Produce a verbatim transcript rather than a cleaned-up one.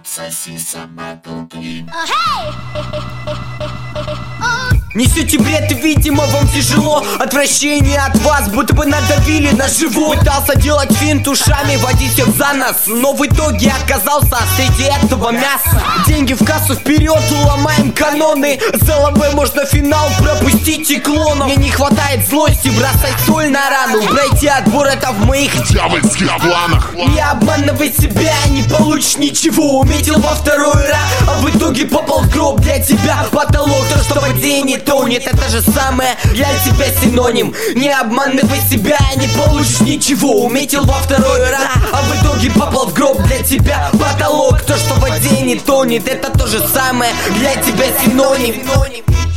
Отсоси сама долги. Несете бред, видимо, вам тяжело. Отвращение от вас, будто бы надавили на живот. Пытался делать финт ушами, водить всех за нос, но в итоге оказался среди этого мяса. Деньги в кассу, вперед, ломаем каноны. За ЛБ можно финал пропустить и клонов. Мне не хватает злости, бросать соль на рану. Пройти отбор, это в моих дьявольских планах. Не обманывай себя, не получишь ничего. Уметил во второй раз, а в итоге попал в гроб. Для тебя потолок, то что падение тонет, это же самое для тебя синоним. Не обманывай себя, не получишь ничего. Уметил во второй раз, а в итоге попал в гроб. Для тебя потолок, то что в воде не тонет, это то же самое для тебя синоним.